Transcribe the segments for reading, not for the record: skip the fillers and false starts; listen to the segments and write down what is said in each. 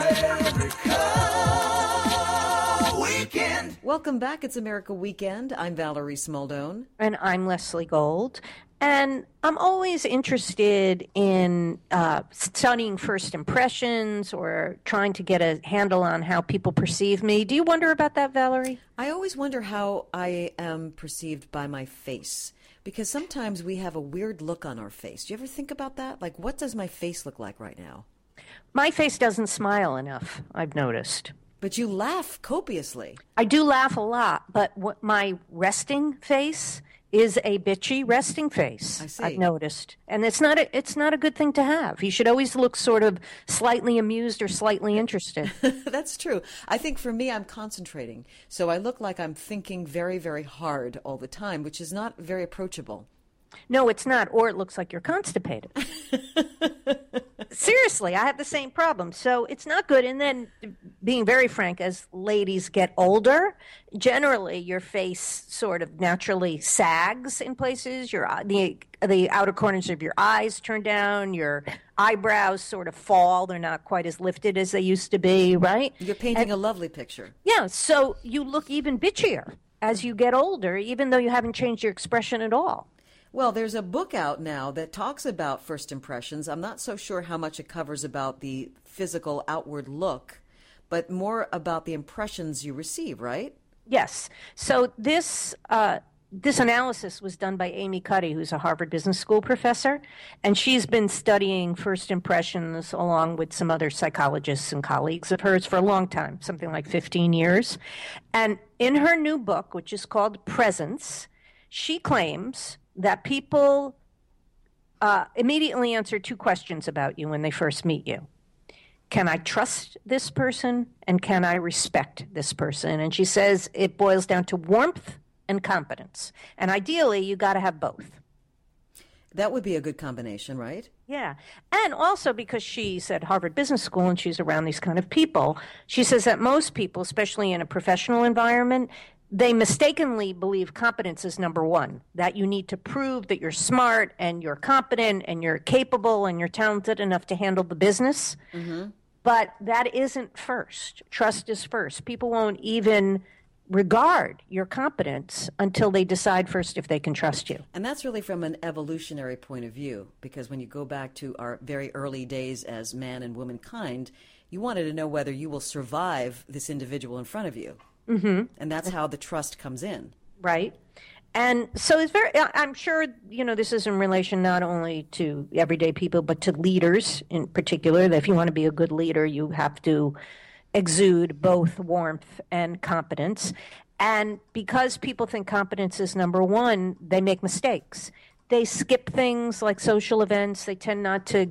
Weekend. Welcome back. It's America Weekend. I'm Valerie Smoldone. And I'm Leslie Gold. And I'm always interested in studying first impressions or trying to get a handle on how people perceive me. Do you wonder about that, Valerie? I always wonder how I am perceived by my face, because sometimes we have a weird look on our face. Do you ever think about that? Like, what does my face look like right now? My face doesn't smile enough, I've noticed. But you laugh copiously. I do laugh a lot, but my resting face is a bitchy resting face. I see. I've noticed. And it's not a good thing to have. You should always look sort of slightly amused or slightly interested. That's true. I think for me, I'm concentrating. So I look like I'm thinking very, very hard all the time, which is not very approachable. No, it's not. Or it looks like you're constipated. Seriously, I have the same problem. So it's not good. And then, being very frank, as ladies get older, generally your face sort of naturally sags in places. The outer corners of your eyes turn down. Your eyebrows sort of fall. They're not quite as lifted as they used to be, right? You're painting a lovely picture. Yeah, so you look even bitchier as you get older, even though you haven't changed your expression at all. Well, there's a book out now that talks about first impressions. I'm not so sure how much it covers about the physical outward look, but more about the impressions you receive, right? Yes. So this analysis was done by Amy Cuddy, who's a Harvard Business School professor, and she's been studying first impressions along with some other psychologists and colleagues of hers for a long time, something like 15 years. And in her new book, which is called Presence, she claims that people immediately answer two questions about you when they first meet you. Can I trust this person, and can I respect this person? And she says it boils down to warmth and competence. And ideally, you got to have both. That would be a good combination, right? Yeah. And also because she's at Harvard Business School and she's around these kind of people, she says that most people, especially in a professional environment, they mistakenly believe competence is number one, that you need to prove that you're smart and you're competent and you're capable and you're talented enough to handle the business. Mm-hmm. But that isn't first. Trust is first. People won't even regard your competence until they decide first if they can trust you. And that's really from an evolutionary point of view, because when you go back to our very early days as man and womankind, you wanted to know whether you will survive this individual in front of you. Mm-hmm. And that's how the trust comes in. Right. And so it's very, I'm sure, this is in relation not only to everyday people, but to leaders in particular, that if you want to be a good leader, you have to exude both warmth and competence. And because people think competence is number one, they make mistakes. They skip things like social events. They tend not to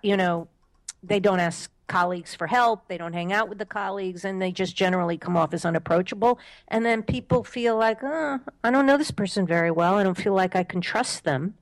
they don't ask colleagues for help. They don't hang out with the colleagues, and they just generally come off as unapproachable. And then people feel like, I don't know this person very well. I don't feel like I can trust them.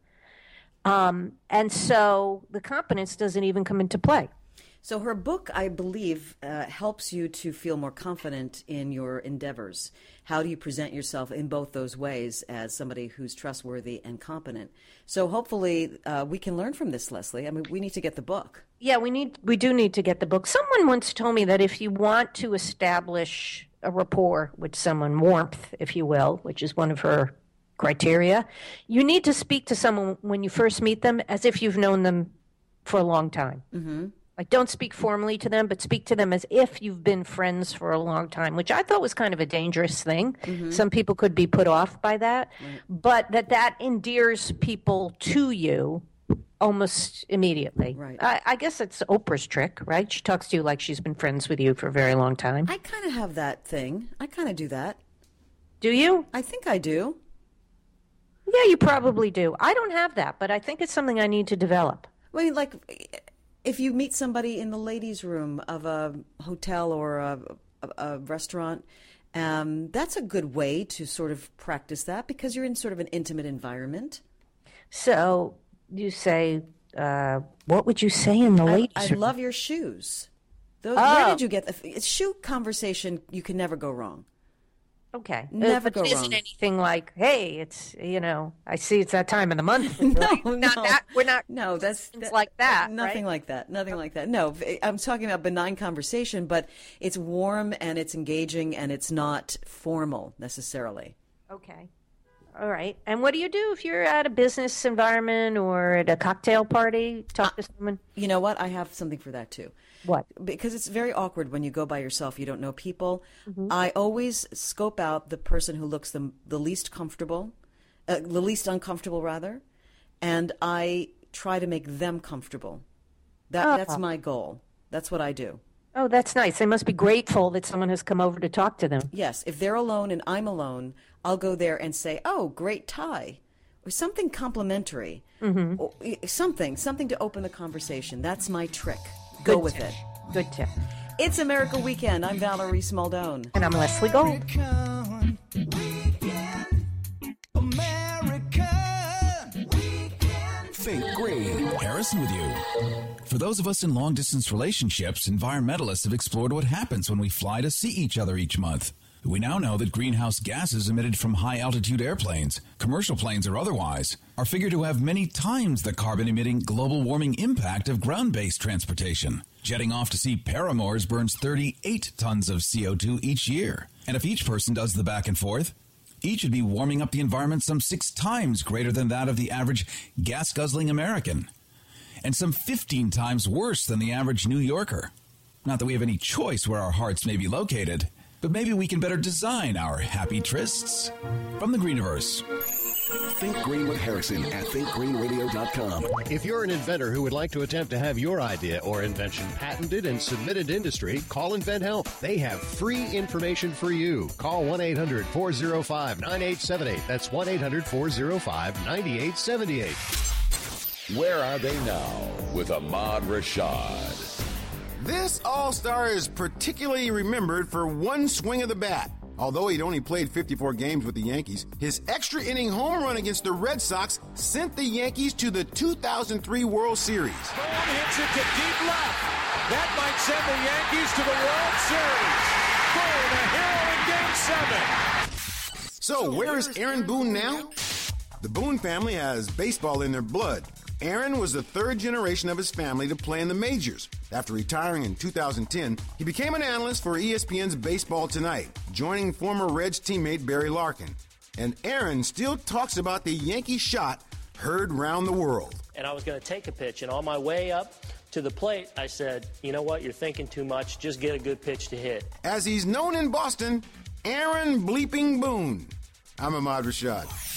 And so the competence doesn't even come into play. So her book, I believe, helps you to feel more confident in your endeavors. How do you present yourself in both those ways as somebody who's trustworthy and competent? So hopefully we can learn from this, Leslie. I mean, we need to get the book. Yeah, we do need to get the book. Someone once told me that if you want to establish a rapport with someone, warmth, if you will, which is one of her criteria, you need to speak to someone when you first meet them as if you've known them for a long time. Mm-hmm. Like, don't speak formally to them, but speak to them as if you've been friends for a long time, which I thought was kind of a dangerous thing. Mm-hmm. Some people could be put off by that, right. But that endears people to you almost immediately. Right. I guess it's Oprah's trick, right? She talks to you like she's been friends with you for a very long time. I kind of have that thing. I kind of do that. Do you? I think I do. Yeah, you probably do. I don't have that, but I think it's something I need to develop. I mean, like, if you meet somebody in the ladies' room of a hotel or a restaurant, that's a good way to sort of practice that because you're in sort of an intimate environment. So you say, what would you say in the ladies' room? I love your shoes. Where did you get the shoe conversation? You can never go wrong. Okay. Never but go it isn't wrong. anything like, hey, it's, I see it's that time of the month. No, right? no. Not that, we're not. No, that's like that. Nothing right? like that. Nothing like that. No, I'm talking about benign conversation, but it's warm and it's engaging and it's not formal necessarily. Okay. All right. And what do you do if you're at a business environment or at a cocktail party? Talk to someone? You know what? I have something for that too. What? Because it's very awkward when you go by yourself, you don't know people. Mm-hmm. I always scope out the person who looks the least comfortable, the least uncomfortable rather, and I try to make them comfortable. That's my goal. That's what I do. Oh, that's nice. They must be grateful that someone has come over to talk to them. Yes, if they're alone and I'm alone, I'll go there and say, "Oh, great tie," or something complimentary, or something to open the conversation. That's my trick. Go with it. Good tip. It's America Weekend. I'm Valerie Smaldone. And I'm Leslie Gold. Think Green. Harrison with you. For those of us in long-distance relationships, environmentalists have explored what happens when we fly to see each other each month. We now know that greenhouse gases emitted from high-altitude airplanes, commercial planes or otherwise, are figured to have many times the carbon-emitting global warming impact of ground-based transportation. Jetting off to see paramours burns 38 tons of CO2 each year. And if each person does the back and forth, each would be warming up the environment some 6 times greater than that of the average gas-guzzling American, and some 15 times worse than the average New Yorker. Not that we have any choice where our hearts may be located, but maybe we can better design our happy trysts. From the Greeniverse. Think Green with Harrison at thinkgreenradio.com. If you're an inventor who would like to attempt to have your idea or invention patented and submitted to industry, call InventHelp. They have free information for you. Call 1-800-405-9878. That's 1-800-405-9878. Where are they now with Ahmad Rashad? This All-Star is particularly remembered for one swing of the bat. Although he'd only played 54 games with the Yankees, his extra inning home run against the Red Sox sent the Yankees to the 2003 World Series. Bone hits it to deep left. That might send the Yankees to the World Series. Boone, a hero in Game 7. So where is Aaron Boone now? The Boone family has baseball in their blood. Aaron was the third generation of his family to play in the majors. After retiring in 2010, he became an analyst for ESPN's Baseball Tonight, joining former Reds teammate Barry Larkin. And Aaron still talks about the Yankee shot heard round the world. And I was going to take a pitch, and on my way up to the plate, I said, you know what, you're thinking too much, just get a good pitch to hit. As he's known in Boston, Aaron Bleeping Boone. I'm Ahmad Rashad.